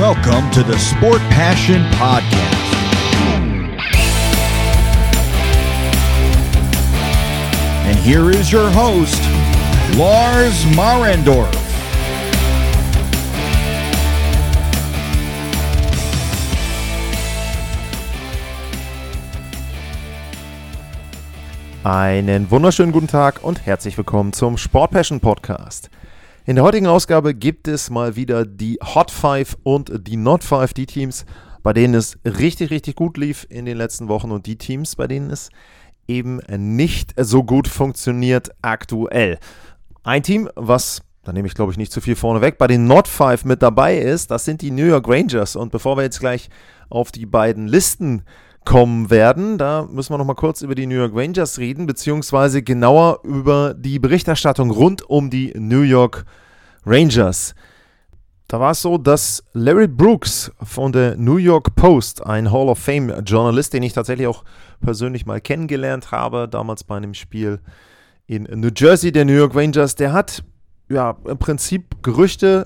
Welcome to the Sport Passion Podcast. And here is your host, Lars Marendorf. Einen wunderschönen guten Tag und herzlich willkommen zum Sport Passion Podcast. In der heutigen Ausgabe gibt es mal wieder die Hot 5 und die Not 5, die Teams, bei denen es richtig gut lief in den letzten Wochen und die Teams, bei denen es eben nicht so gut funktioniert aktuell. Ein Team, was, da nehme ich glaube ich nicht zu viel vorne weg, bei den Not 5 mit dabei ist, das sind die New York Rangers. Und bevor wir jetzt gleich auf die beiden Listen kommen werden, da müssen wir noch mal kurz über die New York Rangers reden, beziehungsweise genauer über die Berichterstattung rund um die New York Rangers. Da war es so, dass Larry Brooks von der New York Post, ein Hall of Fame Journalist, den ich tatsächlich auch persönlich mal kennengelernt habe, damals bei einem Spiel in New Jersey der New York Rangers, der hat ja im Prinzip Gerüchte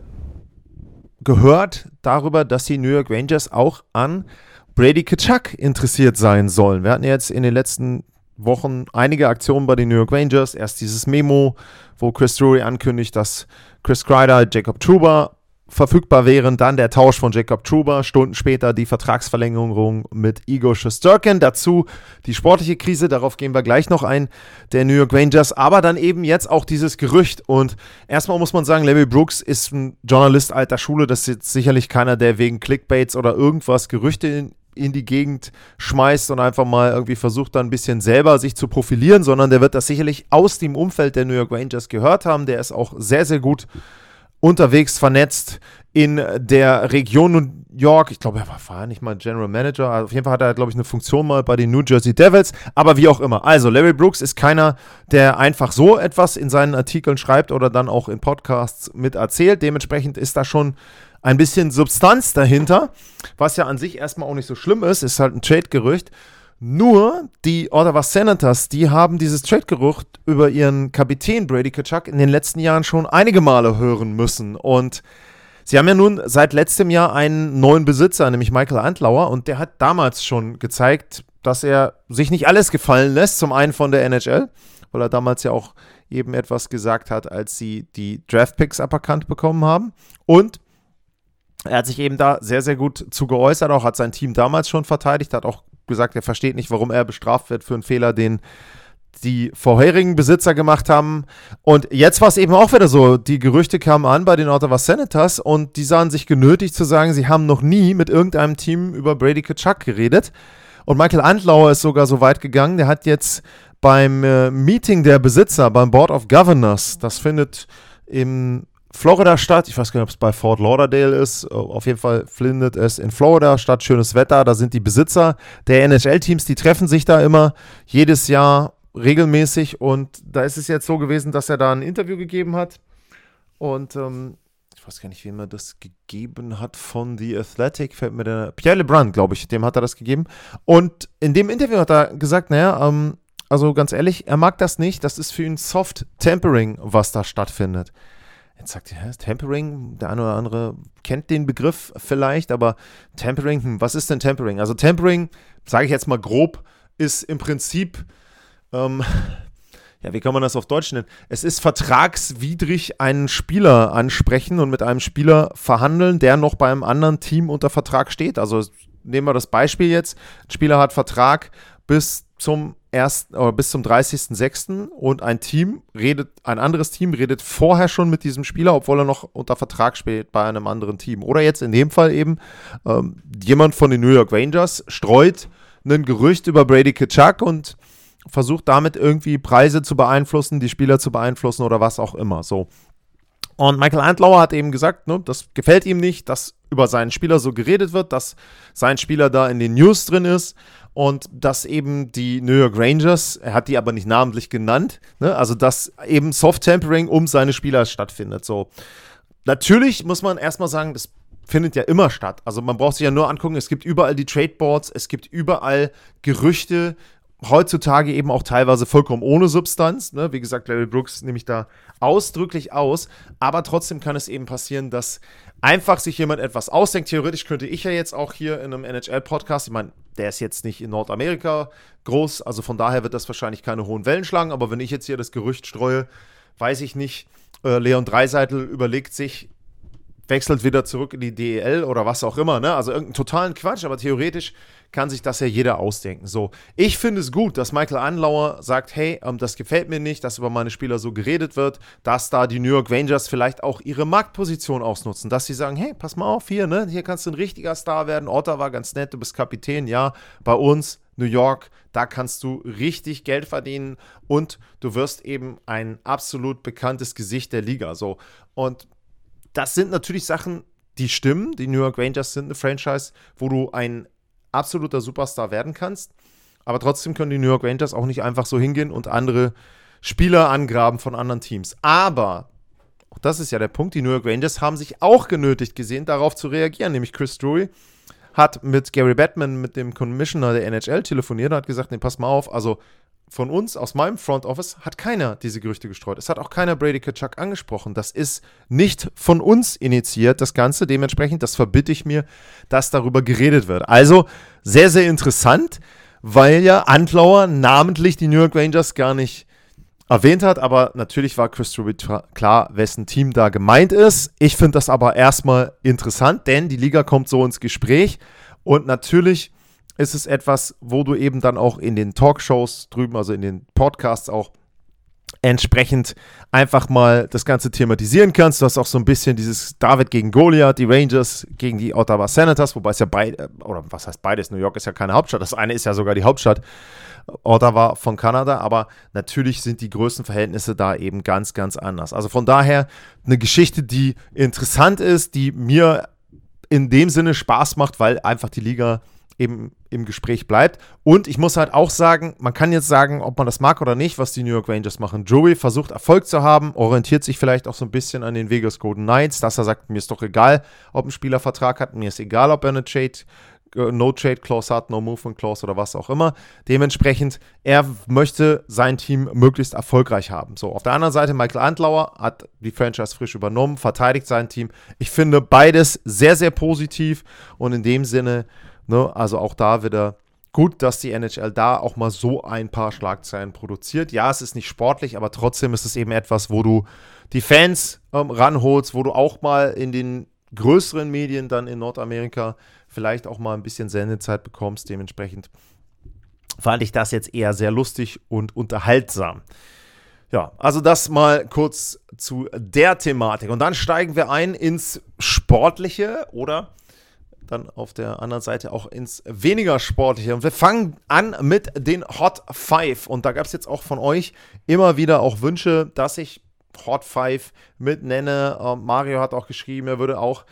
gehört darüber, dass die New York Rangers auch an Brady Tkachuk interessiert sein sollen. Wir hatten jetzt in den letzten Wochen einige Aktionen bei den New York Rangers. Erst dieses Memo, wo Chris Drury ankündigt, dass Chris Kreider, Jacob Trouba verfügbar wären. Dann der Tausch von Jacob Trouba. Stunden später die Vertragsverlängerung mit Igor Shesterkin. Dazu die sportliche Krise, darauf gehen wir gleich noch ein, der New York Rangers. Aber dann eben jetzt auch dieses Gerücht. Und erstmal muss man sagen, Larry Brooks ist ein Journalist alter Schule. Das ist jetzt sicherlich keiner, der wegen Clickbaits oder irgendwas Gerüchte in die Gegend schmeißt und einfach mal irgendwie versucht, dann ein bisschen selber sich zu profilieren, sondern der wird das sicherlich aus dem Umfeld der New York Rangers gehört haben. Der ist auch sehr gut unterwegs vernetzt in der Region New York. Ich glaube, er war nicht mal General Manager. Also auf jeden Fall hat er, glaube ich, eine Funktion mal bei den New Jersey Devils. Aber wie auch immer. Also, Larry Brooks ist keiner, der einfach so etwas in seinen Artikeln schreibt oder dann auch in Podcasts mit erzählt. Dementsprechend ist da schon ein bisschen Substanz dahinter, was ja an sich erstmal auch nicht so schlimm ist halt ein Trade-Gerücht. Nur die Ottawa Senators, die haben dieses Trade-Gerücht über ihren Kapitän Brady Tkachuk in den letzten Jahren schon einige Male hören müssen. Und sie haben ja nun seit letztem Jahr einen neuen Besitzer, nämlich Michael Andlauer, und der hat damals schon gezeigt, dass er sich nicht alles gefallen lässt, zum einen von der NHL, weil er damals ja auch eben etwas gesagt hat, als sie die Draft-Picks aberkannt bekommen haben, und er hat sich eben da sehr gut zu geäußert, auch hat sein Team damals schon verteidigt, hat auch gesagt, er versteht nicht, warum er bestraft wird für einen Fehler, den die vorherigen Besitzer gemacht haben. Und jetzt war es eben auch wieder so, die Gerüchte kamen an bei den Ottawa Senators und die sahen sich genötigt zu sagen, sie haben noch nie mit irgendeinem Team über Brady Tkachuk geredet. Und Michael Andlauer ist sogar so weit gegangen, der hat jetzt beim Meeting der Besitzer, beim Board of Governors, das findet im Florida statt, ich weiß gar nicht, ob es bei Fort Lauderdale ist, auf jeden Fall findet es in Florida statt, schönes Wetter, da sind die Besitzer der NHL-Teams, die treffen sich da immer jedes Jahr regelmäßig und da ist es jetzt so gewesen, dass er da ein Interview gegeben hat und ich weiß gar nicht, wem er das gegeben hat von The Athletic, fällt mir der, Pierre LeBrun, glaube ich, dem hat er das gegeben und in dem Interview hat er gesagt, also ganz ehrlich, er mag das nicht, das ist für ihn Soft Tampering, was da stattfindet. Jetzt sagt er, Tampering, der eine oder andere kennt den Begriff vielleicht, aber Tampering, was ist denn Tampering? Also Tampering, sage ich jetzt mal grob, ist im Prinzip, wie kann man das auf Deutsch nennen? Es ist vertragswidrig einen Spieler ansprechen und mit einem Spieler verhandeln, der noch bei einem anderen Team unter Vertrag steht. Also nehmen wir das Beispiel jetzt, ein Spieler hat Vertrag bis zum 30.06. und ein anderes Team redet vorher schon mit diesem Spieler, obwohl er noch unter Vertrag steht bei einem anderen Team. Oder jetzt in dem Fall eben jemand von den New York Rangers streut ein Gerücht über Brady Tkachuk und versucht damit irgendwie Preise zu beeinflussen, die Spieler zu beeinflussen oder was auch immer. So. Und Michael Andlauer hat eben gesagt, das gefällt ihm nicht, dass über seinen Spieler so geredet wird, dass sein Spieler da in den News drin ist und dass eben die New York Rangers, er hat die aber nicht namentlich genannt, also dass eben Soft-Tampering um seine Spieler stattfindet. So. Natürlich muss man erstmal sagen, das findet ja immer statt. Also man braucht sich ja nur angucken, es gibt überall die Tradeboards, es gibt überall Gerüchte heutzutage eben auch teilweise vollkommen ohne Substanz. Ne? Wie gesagt, Larry Brooks nehme ich da ausdrücklich aus. Aber trotzdem kann es eben passieren, dass einfach sich jemand etwas ausdenkt. Theoretisch könnte ich ja jetzt auch hier in einem NHL-Podcast, ich meine, der ist jetzt nicht in Nordamerika groß, also von daher wird das wahrscheinlich keine hohen Wellen schlagen. Aber wenn ich jetzt hier das Gerücht streue, weiß ich nicht, Leon Draisaitl überlegt sich, wechselt wieder zurück in die DEL oder was auch immer, ne? Also irgendeinen totalen Quatsch, aber theoretisch kann sich das ja jeder ausdenken. So, ich finde es gut, dass Michael Andlauer sagt, hey, das gefällt mir nicht, dass über meine Spieler so geredet wird, dass da die New York Rangers vielleicht auch ihre Marktposition ausnutzen, dass sie sagen, hey, pass mal auf hier, ne? Hier kannst du ein richtiger Star werden, Ottawa, ganz nett, du bist Kapitän, ja, bei uns, New York, da kannst du richtig Geld verdienen und du wirst eben ein absolut bekanntes Gesicht der Liga, so. Und das sind natürlich Sachen, die stimmen. Die New York Rangers sind eine Franchise, wo du ein absoluter Superstar werden kannst. Aber trotzdem können die New York Rangers auch nicht einfach so hingehen und andere Spieler angraben von anderen Teams. Aber, auch das ist ja der Punkt, die New York Rangers haben sich auch genötigt gesehen, darauf zu reagieren. Nämlich Chris Drury hat mit Gary Bettman, mit dem Commissioner der NHL, telefoniert und hat gesagt, nee, pass mal auf, also von uns, aus meinem Front Office, hat keiner diese Gerüchte gestreut. Es hat auch keiner Brady Tkachuk angesprochen. Das ist nicht von uns initiiert, das Ganze. Dementsprechend, das verbitte ich mir, dass darüber geredet wird. Also, sehr, sehr interessant, weil ja Andlauer namentlich die New York Rangers gar nicht erwähnt hat. Aber natürlich war Chris Drury klar, wessen Team da gemeint ist. Ich finde das aber erstmal interessant, denn die Liga kommt so ins Gespräch. Und natürlich ist es etwas, wo du eben dann auch in den Talkshows drüben, also in den Podcasts auch entsprechend einfach mal das Ganze thematisieren kannst. Du hast auch so ein bisschen dieses David gegen Goliath, die Rangers gegen die Ottawa Senators, wobei es ja oder was heißt beides, New York ist ja keine Hauptstadt, das eine ist ja sogar die Hauptstadt, Ottawa von Kanada, aber natürlich sind die Größenverhältnisse da eben ganz, ganz anders. Also von daher eine Geschichte, die interessant ist, die mir in dem Sinne Spaß macht, weil einfach die Liga eben im Gespräch bleibt. Und ich muss halt auch sagen, man kann jetzt sagen, ob man das mag oder nicht, was die New York Rangers machen. Joey versucht Erfolg zu haben, orientiert sich vielleicht auch so ein bisschen an den Vegas Golden Knights, dass er sagt, mir ist doch egal, ob ein Spieler Vertrag hat, mir ist egal, ob er eine No-Trade-Clause hat, No-Movement-Clause oder was auch immer. Dementsprechend, er möchte sein Team möglichst erfolgreich haben. So, auf der anderen Seite, Michael Andlauer hat die Franchise frisch übernommen, verteidigt sein Team. Ich finde beides sehr, sehr positiv und in dem Sinne, ne, also auch da wieder gut, dass die NHL da auch mal so ein paar Schlagzeilen produziert. Ja, es ist nicht sportlich, aber trotzdem ist es eben etwas, wo du die Fans ranholst, wo du auch mal in den größeren Medien dann in Nordamerika vielleicht auch mal ein bisschen Sendezeit bekommst. Dementsprechend fand ich das jetzt eher sehr lustig und unterhaltsam. Ja, also das mal kurz zu der Thematik. Und dann steigen wir ein ins Sportliche oder dann auf der anderen Seite auch ins weniger Sportliche. Und wir fangen an mit den Hot 5. Und da gab es jetzt auch von euch immer wieder auch Wünsche, dass ich Hot 5 mit nenne. Mario hat auch geschrieben, er würde auch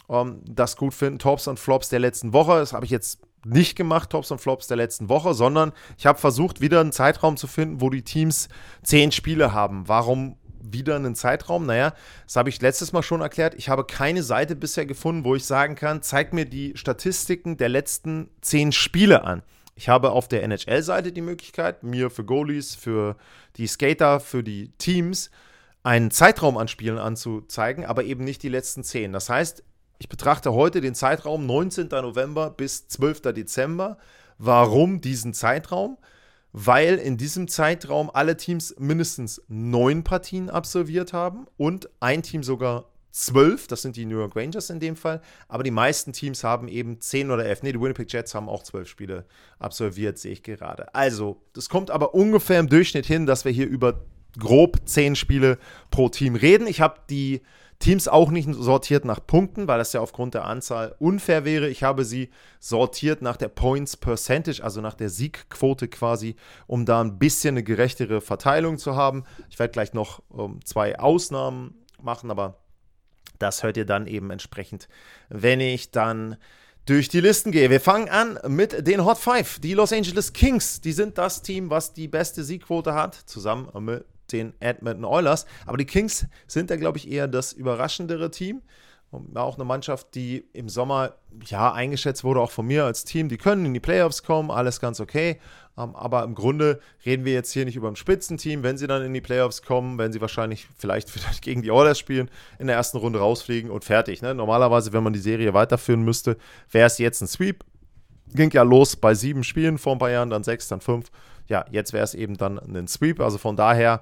das gut finden. Tops und Flops der letzten Woche. Das habe ich jetzt nicht gemacht, Tops und Flops der letzten Woche, sondern ich habe versucht, wieder einen Zeitraum zu finden, wo die Teams 10 Spiele haben. Warum wieder einen Zeitraum? Naja, das habe ich letztes Mal schon erklärt. Ich habe keine Seite bisher gefunden, wo ich sagen kann, zeig mir die Statistiken der letzten 10 Spiele an. Ich habe auf der NHL-Seite die Möglichkeit, mir für Goalies, für die Skater, für die Teams einen Zeitraum an Spielen anzuzeigen, aber eben nicht die letzten 10. Das heißt, ich betrachte heute den Zeitraum 19. November bis 12. Dezember. Warum diesen Zeitraum? Weil in diesem Zeitraum alle Teams mindestens 9 Partien absolviert haben und ein Team sogar 12, das sind die New York Rangers in dem Fall, aber die meisten Teams haben eben 10 oder 11, die Winnipeg Jets haben auch 12 Spiele absolviert, sehe ich gerade. Also, das kommt aber ungefähr im Durchschnitt hin, dass wir hier über grob 10 Spiele pro Team reden. Ich habe die Teams auch nicht sortiert nach Punkten, weil das ja aufgrund der Anzahl unfair wäre. Ich habe sie sortiert nach der Points Percentage, also nach der Siegquote quasi, um da ein bisschen eine gerechtere Verteilung zu haben. Ich werde gleich noch 2 Ausnahmen machen, aber das hört ihr dann eben entsprechend, wenn ich dann durch die Listen gehe. Wir fangen an mit den Hot 5. Die Los Angeles Kings, die sind das Team, was die beste Siegquote hat, zusammen mit den Edmonton Oilers. Aber die Kings sind da, glaube ich, eher das überraschendere Team. War auch eine Mannschaft, die im Sommer eingeschätzt wurde, auch von mir als Team. Die können in die Playoffs kommen, alles ganz okay. Aber im Grunde reden wir jetzt hier nicht über ein Spitzenteam. Wenn sie dann in die Playoffs kommen, werden sie wahrscheinlich vielleicht gegen die Oilers spielen, in der ersten Runde rausfliegen und fertig. Ne? Normalerweise, wenn man die Serie weiterführen müsste, wäre es jetzt ein Sweep. Ging ja los bei 7 Spielen vor ein paar Jahren, dann 6, dann 5. Ja, jetzt wäre es eben dann ein Sweep. Also von daher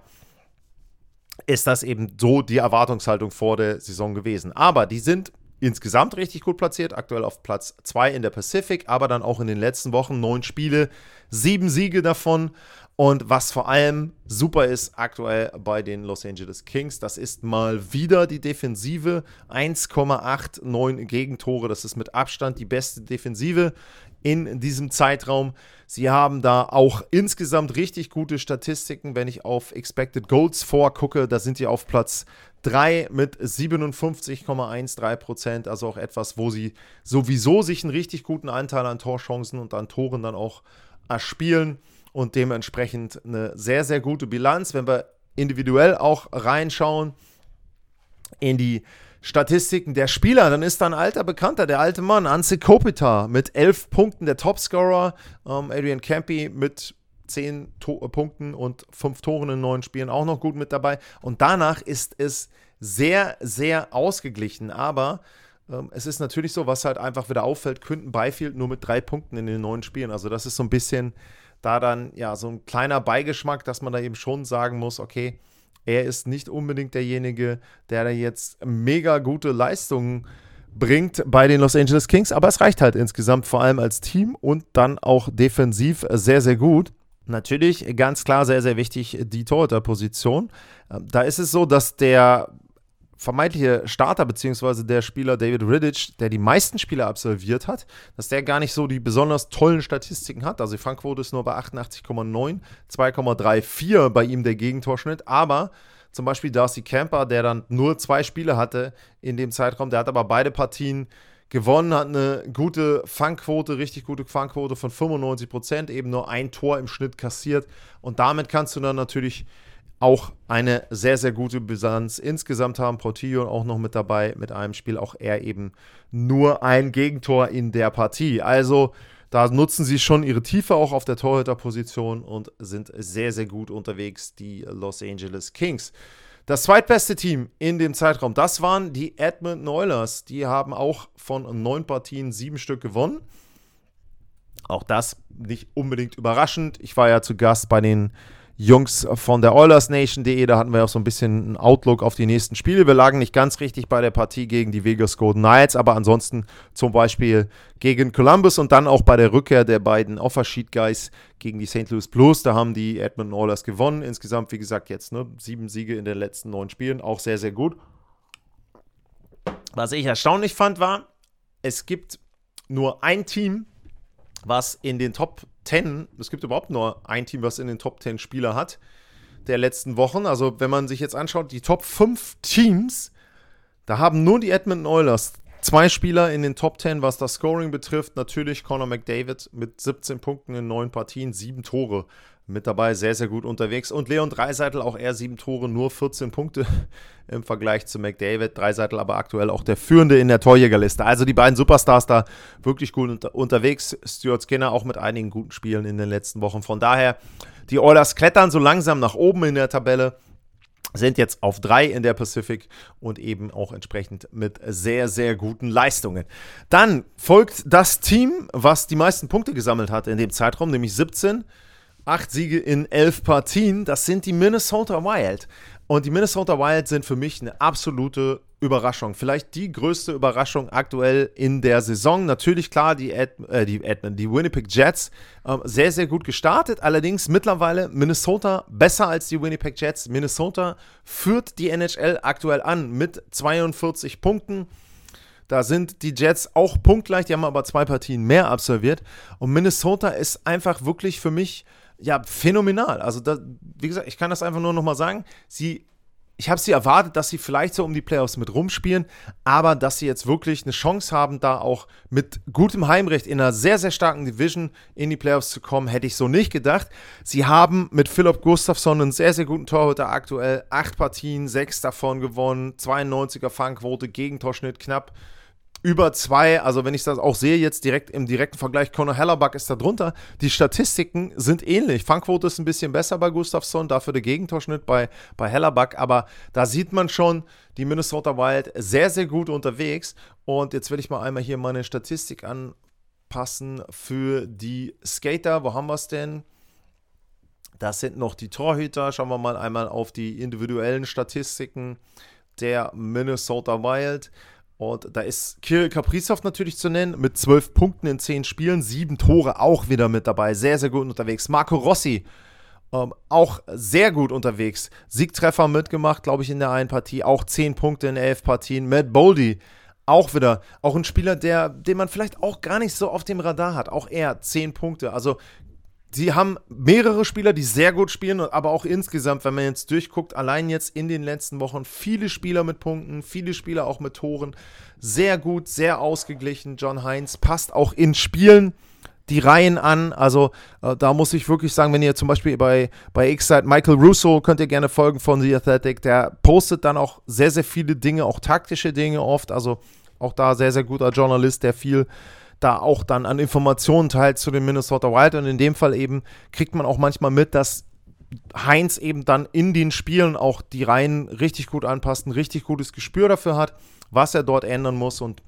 ist das eben so die Erwartungshaltung vor der Saison gewesen. Aber die sind insgesamt richtig gut platziert, aktuell auf Platz 2 in der Pacific, aber dann auch in den letzten Wochen 9 Spiele, 7 Siege davon. Und was vor allem super ist aktuell bei den Los Angeles Kings, das ist mal wieder die Defensive, 1,89 Gegentore, das ist mit Abstand die beste Defensive in diesem Zeitraum. Sie haben da auch insgesamt richtig gute Statistiken, wenn ich auf Expected Goals vorgucke, da sind die auf Platz 3 mit 57,13%, also auch etwas, wo sie sowieso sich einen richtig guten Anteil an Torchancen und an Toren dann auch erspielen und dementsprechend eine sehr, sehr gute Bilanz. Wenn wir individuell auch reinschauen in die Statistiken der Spieler, dann ist da ein alter Bekannter, der alte Mann, Anze Kopitar mit 11 Punkten, der Topscorer, Adrian Campy mit 10 Punkten und 5 Toren in 9 Spielen auch noch gut mit dabei. Und danach ist es sehr, sehr ausgeglichen. Aber es ist natürlich so, was halt einfach wieder auffällt, Quinton Byfield nur mit 3 Punkten in den 9 Spielen. Also das ist so ein bisschen da dann ja so ein kleiner Beigeschmack, dass man da eben schon sagen muss, okay, er ist nicht unbedingt derjenige, der da jetzt mega gute Leistungen bringt bei den Los Angeles Kings, aber es reicht halt insgesamt vor allem als Team und dann auch defensiv sehr, sehr gut. Natürlich ganz klar sehr, sehr wichtig die Torhüterposition. Da ist es so, dass der vermeintliche Starter bzw. der Spieler David Rittich, der die meisten Spiele absolviert hat, dass der gar nicht so die besonders tollen Statistiken hat. Also die Fangquote ist nur bei 88,9, 2,34 bei ihm der Gegentorschnitt, aber zum Beispiel Darcy Camper, der dann nur 2 Spiele hatte in dem Zeitraum, der hat aber beide Partien gewonnen, hat eine gute Fangquote, richtig gute Fangquote von 95%, eben nur ein Tor im Schnitt kassiert und damit kannst du dann natürlich auch eine sehr, sehr gute Bilanz insgesamt haben. Portillo auch noch mit dabei mit einem Spiel, auch er eben nur ein Gegentor in der Partie. Also da nutzen sie schon ihre Tiefe auch auf der Torhüterposition und sind sehr, sehr gut unterwegs, die Los Angeles Kings. Das zweitbeste Team in dem Zeitraum, das waren die Edmonton Oilers. Die haben auch von 9 Partien 7 Stück gewonnen. Auch das nicht unbedingt überraschend. Ich war ja zu Gast bei den Jungs von der OilersNation.de, da hatten wir auch so ein bisschen einen Outlook auf die nächsten Spiele. Wir lagen nicht ganz richtig bei der Partie gegen die Vegas Golden Knights, aber ansonsten zum Beispiel gegen Columbus und dann auch bei der Rückkehr der beiden Offersheet Guys gegen die St. Louis Blues, da haben die Edmonton Oilers gewonnen. Insgesamt, wie gesagt, jetzt 7 Siege in den letzten 9 Spielen, auch sehr, sehr gut. Was ich erstaunlich fand, war, es gibt nur ein Team, was in den Top 10, es gibt überhaupt nur ein Team, was in den Top 10 Spieler hat, der letzten Wochen. Also wenn man sich jetzt anschaut, die Top 5 Teams, da haben nur die Edmonton Oilers 2 Spieler in den Top 10, was das Scoring betrifft. Natürlich Connor McDavid mit 17 Punkten in 9 Partien, 7 Tore mit dabei, sehr, sehr gut unterwegs. Und Leon Draisaitl, auch er 7 Tore, nur 14 Punkte im Vergleich zu McDavid. Draisaitl aber aktuell auch der Führende in der Torjägerliste. Also die beiden Superstars da wirklich gut unterwegs. Stuart Skinner auch mit einigen guten Spielen in den letzten Wochen. Von daher, die Oilers klettern so langsam nach oben in der Tabelle, sind jetzt auf 3 in der Pacific und eben auch entsprechend mit sehr, sehr guten Leistungen. Dann folgt das Team, was die meisten Punkte gesammelt hat in dem Zeitraum, nämlich 17. 8 Siege in 11 Partien, das sind die Minnesota Wild. Und die Minnesota Wild sind für mich eine absolute Überraschung. Vielleicht die größte Überraschung aktuell in der Saison. Natürlich klar, die Winnipeg Jets sehr, sehr gut gestartet. Allerdings mittlerweile Minnesota besser als die Winnipeg Jets. Minnesota führt die NHL aktuell an mit 42 Punkten. Da sind die Jets auch punktgleich, die haben aber 2 Partien mehr absolviert. Und Minnesota ist einfach wirklich für mich phänomenal. Also, wie gesagt, ich kann das einfach nur nochmal sagen. Sie ich habe sie erwartet, dass sie vielleicht so um die Playoffs mit rumspielen, aber dass sie jetzt wirklich eine Chance haben, da auch mit gutem Heimrecht in einer sehr, sehr starken Division in die Playoffs zu kommen, hätte ich so nicht gedacht. Sie haben mit Philipp Gustafsson einen sehr, sehr guten Torhüter aktuell, 8 Partien, 6 davon gewonnen, 92er Fangquote, Gegentorschnitt knapp über 2, also wenn ich das auch sehe, jetzt direkt im direkten Vergleich, Connor Hellebuck ist da drunter. Die Statistiken sind ähnlich. Fangquote ist ein bisschen besser bei Gustafsson, dafür der Gegentorschnitt bei Hellebuck, aber da sieht man schon, die Minnesota Wild sehr, sehr gut unterwegs. Und jetzt will ich mal einmal hier meine Statistik anpassen für die Skater. Wo haben wir es denn? Das sind noch die Torhüter. Schauen wir mal einmal auf die individuellen Statistiken der Minnesota Wild. Und da ist Kirill Kaprizov natürlich zu nennen, mit 12 Punkten in 10 Spielen, 7 Tore auch wieder mit dabei, sehr, sehr gut unterwegs. Marco Rossi, auch sehr gut unterwegs, Siegtreffer mitgemacht, glaube ich, in der einen Partie, auch 10 Punkte in 11 Partien. Matt Boldy, auch ein Spieler, den man vielleicht auch gar nicht so auf dem Radar hat, auch er, 10 Punkte, also sie haben mehrere Spieler, die sehr gut spielen, aber auch insgesamt, wenn man jetzt durchguckt, allein jetzt in den letzten Wochen viele Spieler mit Punkten, viele Spieler auch mit Toren, sehr gut, sehr ausgeglichen. John Hines passt auch in Spielen die Reihen an, also da muss ich wirklich sagen, wenn ihr zum Beispiel bei X seid, Michael Russo, könnt ihr gerne folgen von The Athletic, der postet dann auch sehr, sehr viele Dinge, auch taktische Dinge oft, also auch da sehr, sehr guter Journalist, der viel da auch dann an Informationen teilt zu den Minnesota Wild und in dem Fall eben kriegt man auch manchmal mit, dass Hines eben dann in den Spielen auch die Reihen richtig gut anpasst, ein richtig gutes Gespür dafür hat, was er dort ändern muss und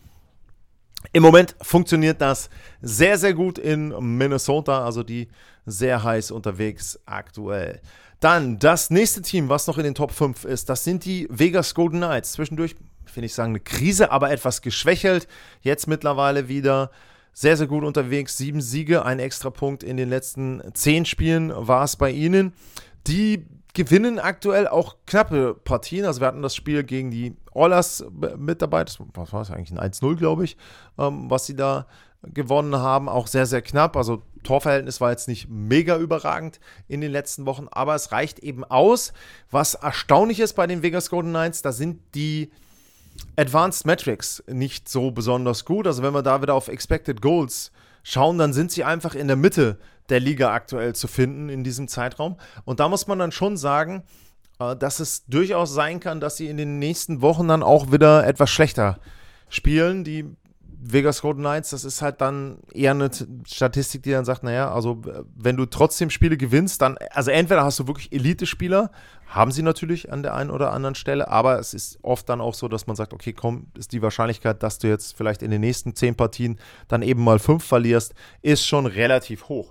im Moment funktioniert das sehr, sehr gut in Minnesota, also die sehr heiß unterwegs aktuell. Dann das nächste Team, was noch in den Top 5 ist, das sind die Vegas Golden Knights. Zwischendurch finde ich sagen, eine Krise, aber etwas geschwächelt. Jetzt mittlerweile wieder sehr, sehr gut unterwegs. 7 Siege, ein Extrapunkt in den letzten 10 Spielen war es bei ihnen. Die gewinnen aktuell auch knappe Partien. Also wir hatten das Spiel gegen die Oilers mit dabei. Was war das eigentlich? Ein 1-0, glaube ich, was sie da gewonnen haben. Auch sehr, sehr knapp. Also Torverhältnis war jetzt nicht mega überragend in den letzten Wochen, aber es reicht eben aus. Was erstaunlich ist bei den Vegas Golden Knights, da sind die Advanced Metrics nicht so besonders gut. Also wenn wir da wieder auf Expected Goals schauen, dann sind sie einfach in der Mitte der Liga aktuell zu finden in diesem Zeitraum. Und da muss man dann schon sagen, dass es durchaus sein kann, dass sie in den nächsten Wochen dann auch wieder etwas schlechter spielen. Die Vegas Golden Knights, das ist halt dann eher eine Statistik, die dann sagt, naja, also wenn du trotzdem Spiele gewinnst, dann, also entweder hast du wirklich Elite-Spieler, haben sie natürlich an der einen oder anderen Stelle, aber es ist oft dann auch so, dass man sagt, okay, komm, ist die Wahrscheinlichkeit, dass du jetzt vielleicht in den nächsten 10 Partien dann eben mal 5 verlierst, ist schon relativ hoch.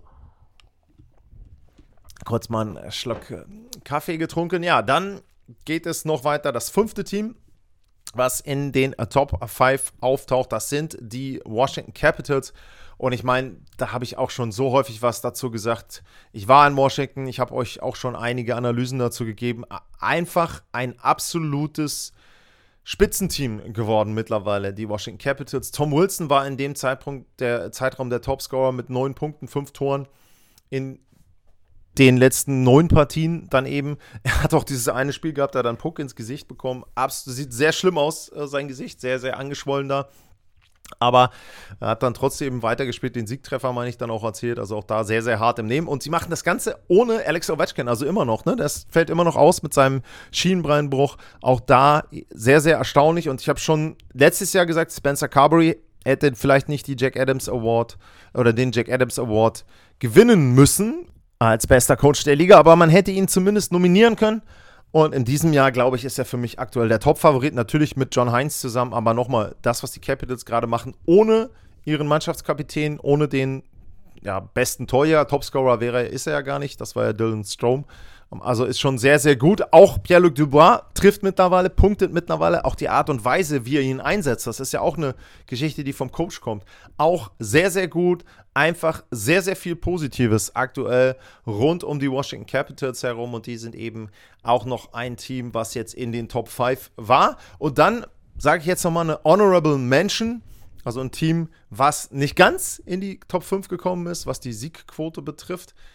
Kurz mal einen Schluck Kaffee getrunken. Ja, dann geht es noch weiter. Das 5. Team, was in den Top 5 auftaucht, das sind die Washington Capitals. Und ich meine, da habe ich auch schon so häufig was dazu gesagt. Ich war in Washington, ich habe euch auch schon einige Analysen dazu gegeben. Einfach ein absolutes Spitzenteam geworden mittlerweile, die Washington Capitals. Tom Wilson war in dem Zeitraum der Topscorer mit 9 Punkten, 5 Toren in den letzten 9 Partien dann eben. Er hat auch dieses eine Spiel gehabt, da hat er einen Puck ins Gesicht bekommen. Sieht sehr schlimm aus, sein Gesicht, sehr, sehr angeschwollen da. Aber er hat dann trotzdem weitergespielt, den Siegtreffer, meine ich, dann auch erzählt. Also auch da sehr, sehr hart im Nehmen. Und sie machen das Ganze ohne Alex Ovechkin, also immer noch, ne? Das fällt immer noch aus mit seinem Schienenbeinbruch. Auch da sehr, sehr erstaunlich. Und ich habe schon letztes Jahr gesagt, Spencer Carberry hätte vielleicht nicht die Jack Adams Award oder den Jack Adams Award gewinnen müssen als bester Coach der Liga, aber man hätte ihn zumindest nominieren können. Und in diesem Jahr, glaube ich, ist er für mich aktuell der Top-Favorit, natürlich mit John Hines zusammen, aber nochmal, das, was die Capitals gerade machen, ohne ihren Mannschaftskapitän, ohne den besten Torjäger, Topscorer ist er ja gar nicht, das war ja Dylan Strome. Also ist schon sehr, sehr gut. Auch Pierre-Luc Dubois trifft mittlerweile, punktet mittlerweile. Auch die Art und Weise, wie er ihn einsetzt, das ist ja auch eine Geschichte, die vom Coach kommt. Auch sehr, sehr gut. Einfach sehr, sehr viel Positives aktuell rund um die Washington Capitals herum. Und die sind eben auch noch ein Team, was jetzt in den Top 5 war. Und dann sage ich jetzt nochmal eine Honorable Mention. Also ein Team, was nicht ganz in die Top 5 gekommen ist, was die Siegquote betrifft.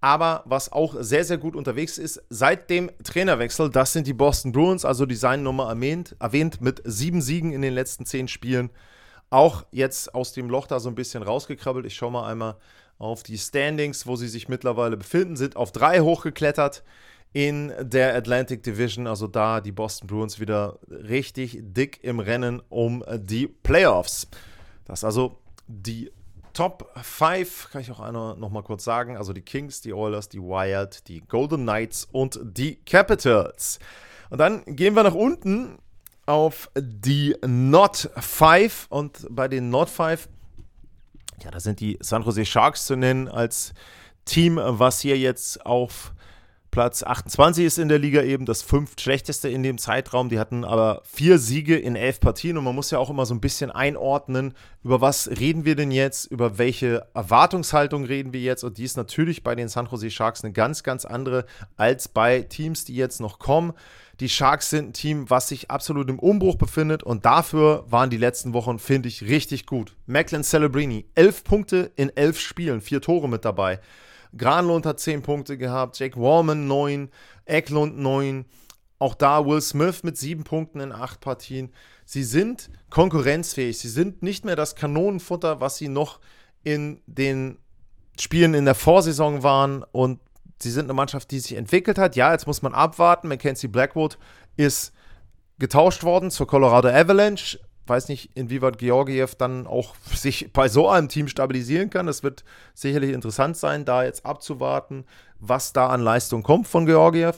Aber was auch sehr, sehr gut unterwegs ist, seit dem Trainerwechsel, das sind die Boston Bruins, also die seien nochmal erwähnt, mit 7 Siegen in den letzten 10 Spielen. Auch jetzt aus dem Loch da so ein bisschen rausgekrabbelt. Ich schaue mal einmal auf die Standings, wo sie sich mittlerweile befinden, sind auf 3 hochgeklettert in der Atlantic Division. Also da die Boston Bruins wieder richtig dick im Rennen um die Playoffs. Das ist also die Top 5, kann ich auch noch mal kurz sagen. Also die Kings, die Oilers, die Wild, die Golden Knights und die Capitals. Und dann gehen wir nach unten auf die Not 5. Und bei den Not 5, ja, da sind die San Jose Sharks zu nennen als Team, was hier jetzt auf Platz 28 ist in der Liga, eben das 5. schlechteste in dem Zeitraum. Die hatten aber 4 Siege in 11 Partien und man muss ja auch immer so ein bisschen einordnen, über was reden wir denn jetzt, über welche Erwartungshaltung reden wir jetzt, und die ist natürlich bei den San Jose Sharks eine ganz, ganz andere als bei Teams, die jetzt noch kommen. Die Sharks sind ein Team, was sich absolut im Umbruch befindet, und dafür waren die letzten Wochen, finde ich, richtig gut. Macklin Celebrini, 11 Punkte in 11 Spielen, 4 Tore mit dabei. Granlund hat 10 Punkte gehabt, Jake Walman 9, Eklund 9, auch da Will Smith mit 7 Punkten in 8 Partien. Sie sind konkurrenzfähig, sie sind nicht mehr das Kanonenfutter, was sie noch in den Spielen in der Vorsaison waren, und sie sind eine Mannschaft, die sich entwickelt hat. Ja, jetzt muss man abwarten, Mackenzie Blackwood ist getauscht worden zur Colorado Avalanche. Weiß nicht, inwieweit Georgiev dann auch sich bei so einem Team stabilisieren kann. Das wird sicherlich interessant sein, da jetzt abzuwarten, was da an Leistung kommt von Georgiev.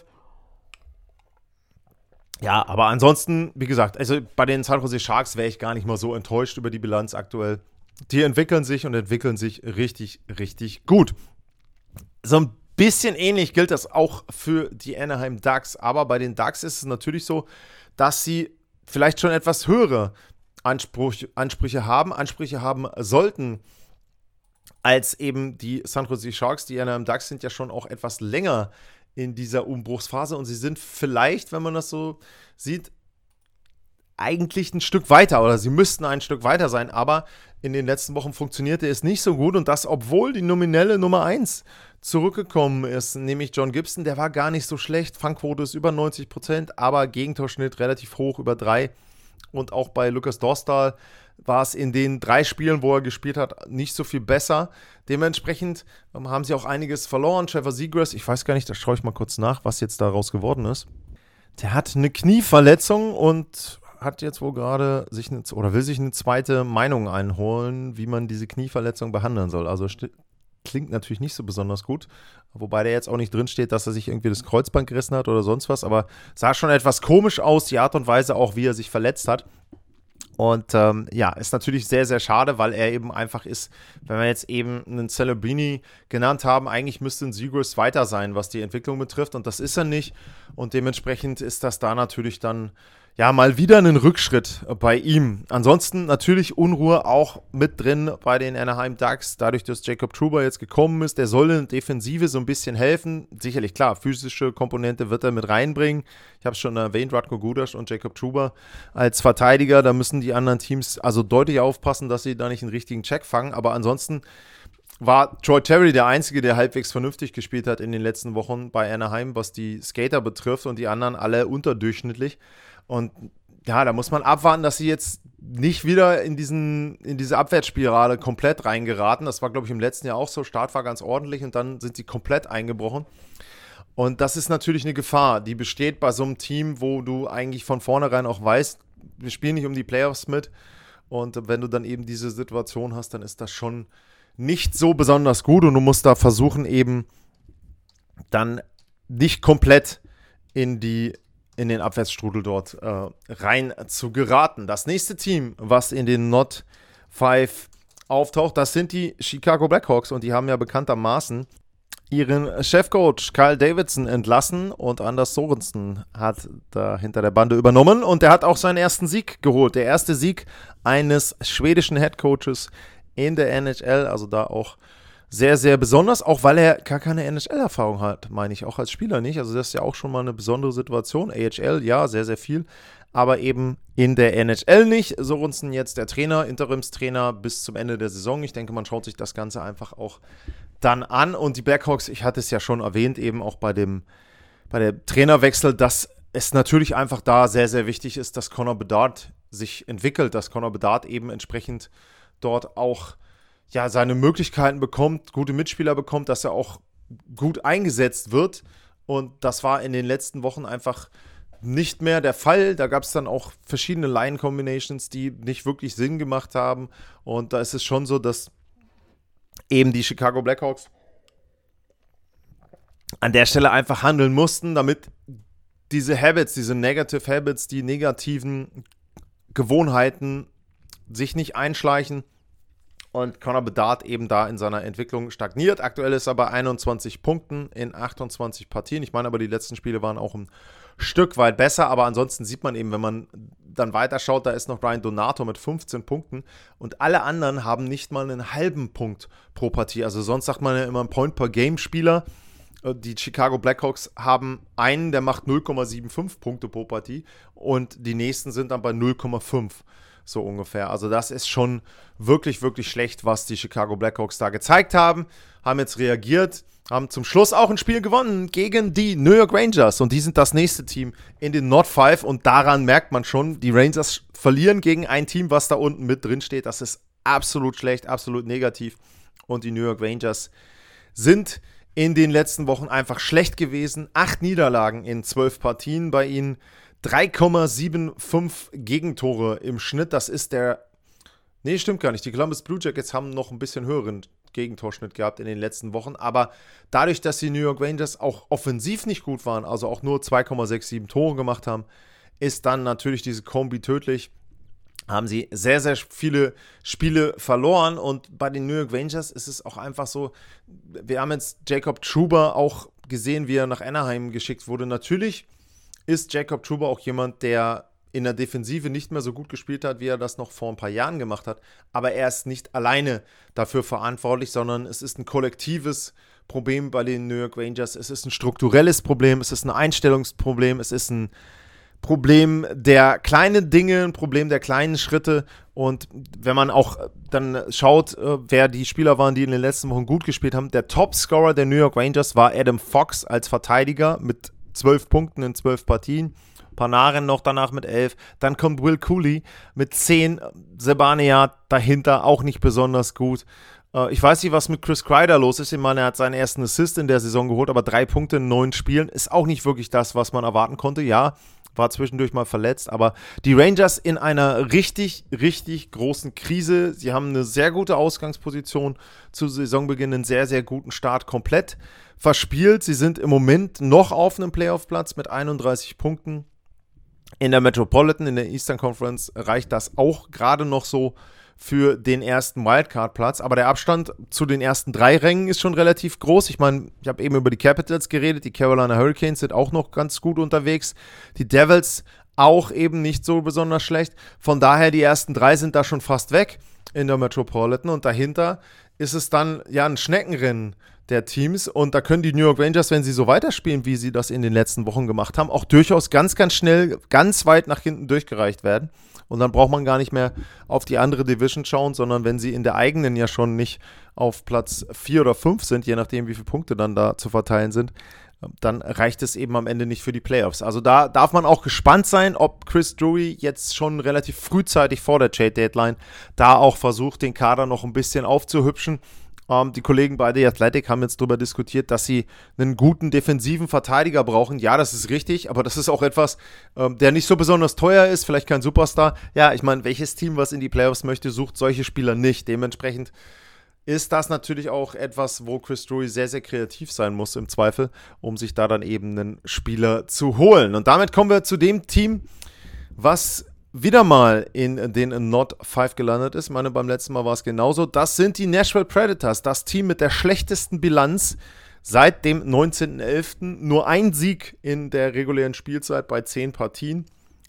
Ja, aber ansonsten, wie gesagt, also bei den San Jose Sharks wäre ich gar nicht mal so enttäuscht über die Bilanz aktuell. Die entwickeln sich richtig, richtig gut. So ein bisschen ähnlich gilt das auch für die Anaheim Ducks, aber bei den Ducks ist es natürlich so, dass sie vielleicht schon etwas höhere Ansprüche haben sollten, als eben die San Jose Sharks. Die Anaheim Ducks sind ja schon auch etwas länger in dieser Umbruchsphase, und sie sind vielleicht, wenn man das so sieht, eigentlich ein Stück weiter, oder sie müssten ein Stück weiter sein, aber in den letzten Wochen funktionierte es nicht so gut, und das, obwohl die nominelle Nummer 1 zurückgekommen ist, nämlich John Gibson. Der war gar nicht so schlecht, Fangquote ist über 90%, aber Gegentorschnitt relativ hoch, über 3. Und auch bei Lukas Dostal war es in den 3 Spielen, wo er gespielt hat, nicht so viel besser. Dementsprechend haben sie auch einiges verloren. Trevor Zegras, ich weiß gar nicht, da schaue ich mal kurz nach, was jetzt daraus geworden ist. Der hat eine Knieverletzung und hat jetzt wohl gerade will sich eine zweite Meinung einholen, wie man diese Knieverletzung behandeln soll. Also klingt natürlich nicht so besonders gut, wobei der jetzt auch nicht drin steht, dass er sich irgendwie das Kreuzband gerissen hat oder sonst was, aber sah schon etwas komisch aus, die Art und Weise auch, wie er sich verletzt hat. Und ja, ist natürlich sehr, sehr schade, weil er eben einfach ist, wenn wir jetzt eben einen Celebrini genannt haben, eigentlich müsste ein Zegras weiter sein, was die Entwicklung betrifft, und das ist er nicht, und dementsprechend ist das da natürlich dann ja mal wieder ein Rückschritt bei ihm. Ansonsten natürlich Unruhe auch mit drin bei den Anaheim Ducks, dadurch, dass Jacob Trouba jetzt gekommen ist. Der soll in der Defensive so ein bisschen helfen. Sicherlich, klar, physische Komponente wird er mit reinbringen. Ich habe es schon erwähnt, Radko Gudas und Jacob Trouba als Verteidiger. Da müssen die anderen Teams also deutlich aufpassen, dass sie da nicht einen richtigen Check fangen. Aber ansonsten war Troy Terry der Einzige, der halbwegs vernünftig gespielt hat in den letzten Wochen bei Anaheim, was die Skater betrifft, und die anderen alle unterdurchschnittlich. Und ja, da muss man abwarten, dass sie jetzt nicht wieder in diese Abwärtsspirale komplett reingeraten. Das war, glaube ich, im letzten Jahr auch so. Start war ganz ordentlich und dann sind sie komplett eingebrochen. Und das ist natürlich eine Gefahr, die besteht bei so einem Team, wo du eigentlich von vornherein auch weißt, wir spielen nicht um die Playoffs mit. Und wenn du dann eben diese Situation hast, dann ist das schon nicht so besonders gut, und du musst da versuchen, eben dann nicht komplett in den Abwärtsstrudel dort rein zu geraten. Das nächste Team, was in den Not 5 auftaucht, das sind die Chicago Blackhawks, und die haben ja bekanntermaßen ihren Chefcoach Kyle Davidson entlassen, und Anders Sorensen hat da hinter der Bande übernommen, und der hat auch seinen ersten Sieg geholt. Der erste Sieg eines schwedischen Headcoaches in der NHL, also da auch sehr, sehr besonders, auch weil er gar keine NHL-Erfahrung hat, meine ich, auch als Spieler nicht. Also das ist ja auch schon mal eine besondere Situation. AHL, ja, sehr, sehr viel. aber eben in der NHL nicht. Sorensen jetzt der Interimstrainer bis zum Ende der Saison. Ich denke, man schaut sich das Ganze einfach auch dann an. Und die Blackhawks, ich hatte es ja schon erwähnt, eben auch bei der Trainerwechsel, dass es natürlich einfach da sehr, sehr wichtig ist, dass Connor Bedard sich entwickelt, dass Connor Bedard eben entsprechend dort auch seine Möglichkeiten bekommt, gute Mitspieler bekommt, dass er auch gut eingesetzt wird. Und das war in den letzten Wochen einfach nicht mehr der Fall. Da gab es dann auch verschiedene Line-Combinations, die nicht wirklich Sinn gemacht haben. Und da ist es schon so, dass eben die Chicago Blackhawks an der Stelle einfach handeln mussten, damit diese Habits, diese Negative Habits, die negativen Gewohnheiten sich nicht einschleichen und Connor Bedard eben da in seiner Entwicklung stagniert. Aktuell ist er bei 21 Punkten in 28 Partien. Ich meine aber, die letzten Spiele waren auch ein Stück weit besser, aber ansonsten sieht man eben, wenn man dann weiterschaut, da ist noch Ryan Donato mit 15 Punkten und alle anderen haben nicht mal einen halben Punkt pro Partie. Also sonst sagt man ja immer ein Point-per-Game-Spieler. Die Chicago Blackhawks haben einen, der macht 0,75 Punkte pro Partie und die nächsten sind dann bei 0,5 so ungefähr. Also das ist schon wirklich, wirklich schlecht, was die Chicago Blackhawks da gezeigt haben. Haben jetzt reagiert, haben zum Schluss auch ein Spiel gewonnen gegen die New York Rangers und die sind das nächste Team in den Not 5 und daran merkt man schon, die Rangers verlieren gegen ein Team, was da unten mit drin steht. Das ist absolut schlecht, absolut negativ und die New York Rangers sind in den letzten Wochen einfach schlecht gewesen. 8 Niederlagen in 12 Partien bei ihnen. 3,75 Gegentore im Schnitt. Das ist stimmt gar nicht. Die Columbus Blue Jackets haben noch ein bisschen höheren Gegentorschnitt gehabt in den letzten Wochen. Aber dadurch, dass die New York Rangers auch offensiv nicht gut waren, also auch nur 2,67 Tore gemacht haben, ist dann natürlich diese Kombi tödlich. Haben sie sehr, sehr viele Spiele verloren und bei den New York Rangers ist es auch einfach so, wir haben jetzt Jacob Trouba auch gesehen, wie er nach Anaheim geschickt wurde. Natürlich ist Jacob Trouba auch jemand, der in der Defensive nicht mehr so gut gespielt hat, wie er das noch vor ein paar Jahren gemacht hat, aber er ist nicht alleine dafür verantwortlich, sondern es ist ein kollektives Problem bei den New York Rangers, es ist ein strukturelles Problem, es ist ein Einstellungsproblem, es ist ein Problem der kleinen Dinge, ein Problem der kleinen Schritte und wenn man auch dann schaut, wer die Spieler waren, die in den letzten Wochen gut gespielt haben, der Topscorer der New York Rangers war Adam Fox als Verteidiger mit 12 Punkten in 12 Partien, Panarin noch danach mit 11, dann kommt Will Cooley mit 10, Zibanejad dahinter auch nicht besonders gut. Ich weiß nicht, was mit Chris Kreider los ist. Ich meine, er hat seinen ersten Assist in der Saison geholt, aber 3 Punkte in 9 Spielen ist auch nicht wirklich das, was man erwarten konnte. Ja, war zwischendurch mal verletzt, aber die Rangers in einer richtig, richtig großen Krise. Sie haben eine sehr gute Ausgangsposition zu Saisonbeginn, einen sehr, sehr guten Start komplett verspielt. Sie sind im Moment noch auf einem Playoff-Platz mit 31 Punkten. In der Metropolitan, in der Eastern Conference reicht das auch gerade noch so für den ersten Wildcard-Platz, aber der Abstand zu den ersten 3 Rängen ist schon relativ groß. Ich meine, ich habe eben über die Capitals geredet, die Carolina Hurricanes sind auch noch ganz gut unterwegs, die Devils auch eben nicht so besonders schlecht. Von daher, die ersten 3 sind da schon fast weg in der Metropolitan und dahinter ist es dann ja ein Schneckenrennen der Teams und da können die New York Rangers, wenn sie so weiterspielen, wie sie das in den letzten Wochen gemacht haben, auch durchaus ganz, ganz schnell, ganz weit nach hinten durchgereicht werden. Und dann braucht man gar nicht mehr auf die andere Division schauen, sondern wenn sie in der eigenen ja schon nicht auf Platz 4 oder 5 sind, je nachdem, wie viele Punkte dann da zu verteilen sind, dann reicht es eben am Ende nicht für die Playoffs. Also da darf man auch gespannt sein, ob Chris Drury jetzt schon relativ frühzeitig vor der Trade-Deadline da auch versucht, den Kader noch ein bisschen aufzuhübschen. Die Kollegen bei The Athletic haben jetzt darüber diskutiert, dass sie einen guten defensiven Verteidiger brauchen. Ja, das ist richtig, aber das ist auch etwas, der nicht so besonders teuer ist, vielleicht kein Superstar. Ja, ich meine, welches Team, was in die Playoffs möchte, sucht solche Spieler nicht. Dementsprechend ist das natürlich auch etwas, wo Chris Drury sehr, sehr kreativ sein muss im Zweifel, um sich da dann eben einen Spieler zu holen. Und damit kommen wir zu dem Team, was wieder mal in den Not 5 gelandet ist. Ich meine, beim letzten Mal war es genauso. Das sind die Nashville Predators, das Team mit der schlechtesten Bilanz seit dem 19.11. Nur ein Sieg in der regulären Spielzeit bei 10 Partien.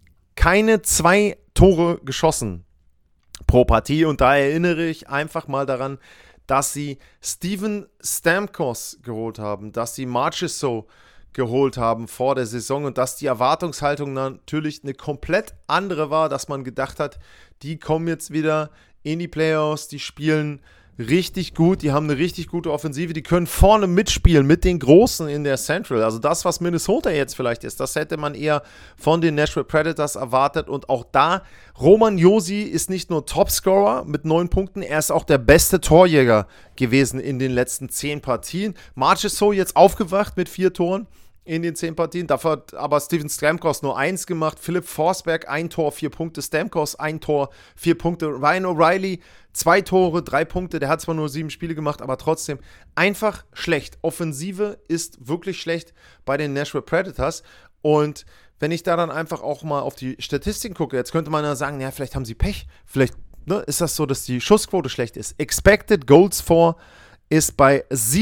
Keine 2 Tore geschossen pro Partie. Und da erinnere ich einfach mal daran, dass sie Steven Stamkos geholt haben, dass sie Marchessault geholt haben vor der Saison und dass die Erwartungshaltung natürlich eine komplett andere war, dass man gedacht hat, die kommen jetzt wieder in die Playoffs, die spielen richtig gut, die haben eine richtig gute Offensive, die können vorne mitspielen mit den Großen in der Central. Also das, was Minnesota jetzt vielleicht ist, das hätte man eher von den Nashville Predators erwartet. Und auch da, Roman Josi ist nicht nur Topscorer mit 9 Punkten, er ist auch der beste Torjäger gewesen in den letzten 10 Partien. Marchessault jetzt aufgewacht mit 4 Toren in den 10 Partien. Dafür hat aber Steven Stamkos nur 1 gemacht. Philipp Forsberg 1 Tor, 4 Punkte. Stamkos 1 Tor, 4 Punkte. Ryan O'Reilly 2 Tore, 3 Punkte. Der hat zwar nur 7 Spiele gemacht, aber trotzdem einfach schlecht. Offensive ist wirklich schlecht bei den Nashville Predators. Und wenn ich da dann einfach auch mal auf die Statistiken gucke, jetzt könnte man ja sagen, ja, vielleicht haben sie Pech. Vielleicht ist das so, dass die Schussquote schlecht ist. Expected Goals for ist bei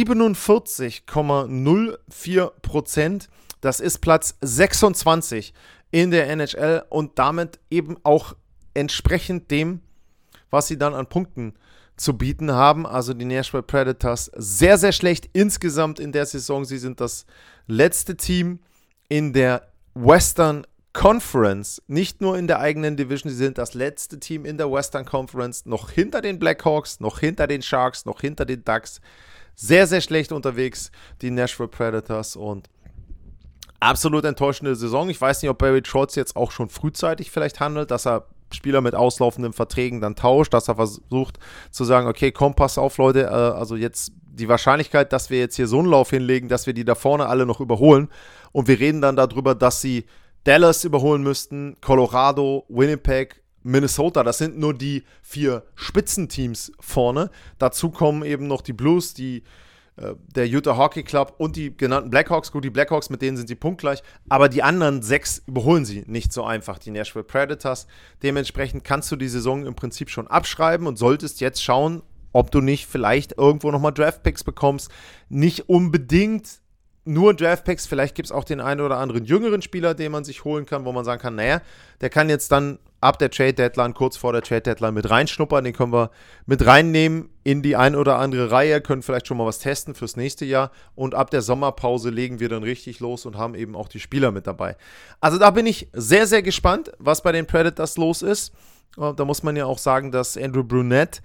47,04%. Das ist Platz 26 in der NHL und damit eben auch entsprechend dem, was sie dann an Punkten zu bieten haben. Also die Nashville Predators sehr, sehr schlecht insgesamt in der Saison. Sie sind das letzte Team in der Western Conference, nicht nur in der eigenen Division, sie sind das letzte Team in der Western Conference, noch hinter den Blackhawks, noch hinter den Sharks, noch hinter den Ducks. Sehr, sehr schlecht unterwegs, die Nashville Predators, und absolut enttäuschende Saison. Ich weiß nicht, ob Barry Trotz jetzt auch schon frühzeitig vielleicht handelt, dass er Spieler mit auslaufenden Verträgen dann tauscht, dass er versucht zu sagen, okay, komm, pass auf, Leute, also jetzt die Wahrscheinlichkeit, dass wir jetzt hier so einen Lauf hinlegen, dass wir die da vorne alle noch überholen, und wir reden dann darüber, dass sie Dallas überholen müssten, Colorado, Winnipeg, Minnesota. Das sind nur die 4 Spitzenteams vorne. Dazu kommen eben noch die Blues, der Utah Hockey Club und die genannten Blackhawks. Gut, die Blackhawks, mit denen sind sie punktgleich, aber die anderen 6 überholen sie nicht so einfach, die Nashville Predators. Dementsprechend kannst du die Saison im Prinzip schon abschreiben und solltest jetzt schauen, ob du nicht vielleicht irgendwo nochmal Draftpicks bekommst. Nicht unbedingt nur Draftpicks, vielleicht gibt es auch den einen oder anderen jüngeren Spieler, den man sich holen kann, wo man sagen kann, naja, der kann jetzt dann ab der Trade-Deadline, kurz vor der Trade-Deadline mit reinschnuppern, den können wir mit reinnehmen in die ein oder andere Reihe, können vielleicht schon mal was testen fürs nächste Jahr, und ab der Sommerpause legen wir dann richtig los und haben eben auch die Spieler mit dabei. Also da bin ich sehr, sehr gespannt, was bei den Predators los ist. Da muss man ja auch sagen, dass Andrew Brunette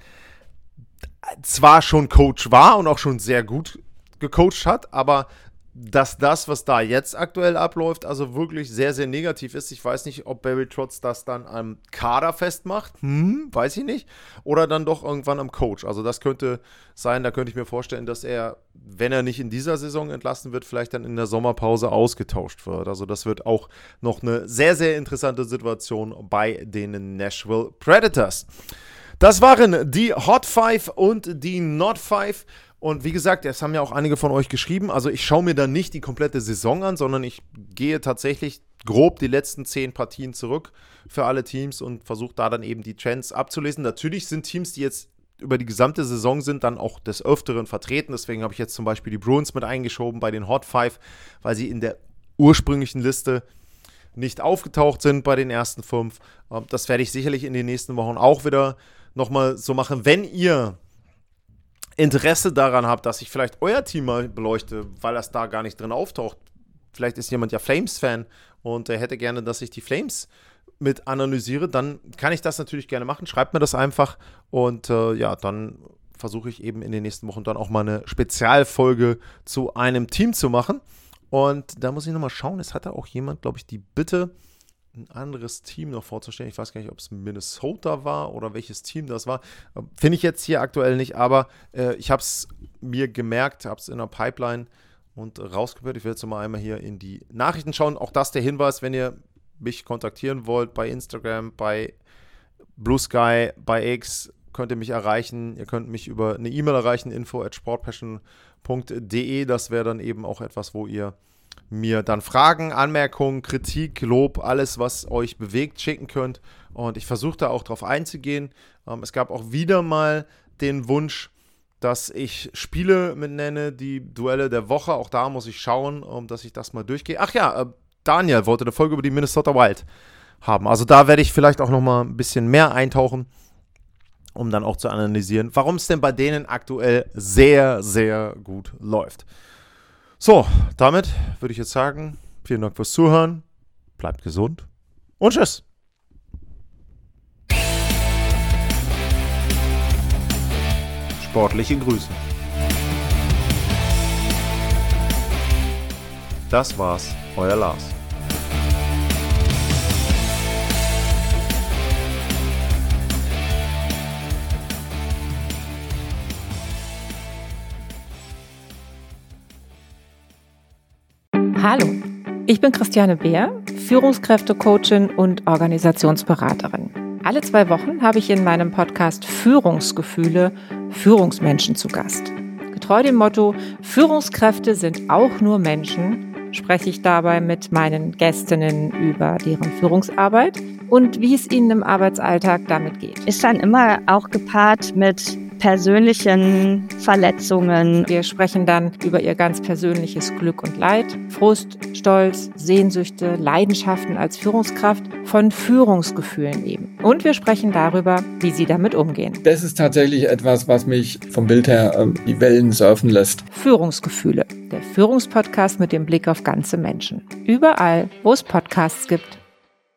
zwar schon Coach war und auch schon sehr gut gecoacht hat, aber dass das, was da jetzt aktuell abläuft, also wirklich sehr, sehr negativ ist. Ich weiß nicht, ob Barry Trotz das dann am Kader festmacht, weiß ich nicht, oder dann doch irgendwann am Coach. Also das könnte sein, da könnte ich mir vorstellen, dass er, wenn er nicht in dieser Saison entlassen wird, vielleicht dann in der Sommerpause ausgetauscht wird. Also das wird auch noch eine sehr, sehr interessante Situation bei den Nashville Predators. Das waren die Hot 5 und die Not 5. Und wie gesagt, das haben ja auch einige von euch geschrieben, also ich schaue mir dann nicht die komplette Saison an, sondern ich gehe tatsächlich grob die letzten 10 Partien zurück für alle Teams und versuche da dann eben die Trends abzulesen. Natürlich sind Teams, die jetzt über die gesamte Saison sind, dann auch des Öfteren vertreten. Deswegen habe ich jetzt zum Beispiel die Bruins mit eingeschoben bei den Hot 5, weil sie in der ursprünglichen Liste nicht aufgetaucht sind bei den ersten 5. Das werde ich sicherlich in den nächsten Wochen auch wieder nochmal so machen. Wenn ihr Interesse daran habt, dass ich vielleicht euer Team mal beleuchte, weil das da gar nicht drin auftaucht. Vielleicht ist jemand ja Flames-Fan und er hätte gerne, dass ich die Flames mit analysiere, dann kann ich das natürlich gerne machen. Schreibt mir das einfach und dann versuche ich eben in den nächsten Wochen dann auch mal eine Spezialfolge zu einem Team zu machen. Und da muss ich nochmal schauen, es hatte auch jemand, glaube ich, die Bitte, ein anderes Team noch vorzustellen. Ich weiß gar nicht, ob es Minnesota war oder welches Team das war. Finde ich jetzt hier aktuell nicht, aber ich habe es mir gemerkt, habe es in der Pipeline und rausgehört. Ich will jetzt mal einmal hier in die Nachrichten schauen. Auch das der Hinweis, wenn ihr mich kontaktieren wollt bei Instagram, bei Blue Sky, bei X, könnt ihr mich erreichen. Ihr könnt mich über eine E-Mail erreichen, info@sportpassion.de. Das wäre dann eben auch etwas, wo ihr mir dann Fragen, Anmerkungen, Kritik, Lob, alles, was euch bewegt, schicken könnt. Und ich versuche da auch drauf einzugehen. Es gab auch wieder mal den Wunsch, dass ich Spiele mit nenne, die Duelle der Woche. Auch da muss ich schauen, dass ich das mal durchgehe. Ach ja, Daniel wollte eine Folge über die Minnesota Wild haben. Also da werde ich vielleicht auch noch mal ein bisschen mehr eintauchen, um dann auch zu analysieren, warum es denn bei denen aktuell sehr, sehr gut läuft. So, damit würde ich jetzt sagen, vielen Dank fürs Zuhören, bleibt gesund und tschüss. Sportliche Grüße. Das war's, euer Lars. Hallo, ich bin Christiane Beer, Führungskräftecoachin und Organisationsberaterin. Alle 2 Wochen habe ich in meinem Podcast Führungsgefühle Führungsmenschen zu Gast. Getreu dem Motto, Führungskräfte sind auch nur Menschen, spreche ich dabei mit meinen Gästinnen über deren Führungsarbeit und wie es ihnen im Arbeitsalltag damit geht. Ist dann immer auch gepaart mit persönlichen Verletzungen. Wir sprechen dann über ihr ganz persönliches Glück und Leid, Frust, Stolz, Sehnsüchte, Leidenschaften als Führungskraft, von Führungsgefühlen eben. Und wir sprechen darüber, wie sie damit umgehen. Das ist tatsächlich etwas, was mich vom Bild her die Wellen surfen lässt. Führungsgefühle, der Führungspodcast mit dem Blick auf ganze Menschen. Überall, wo es Podcasts gibt.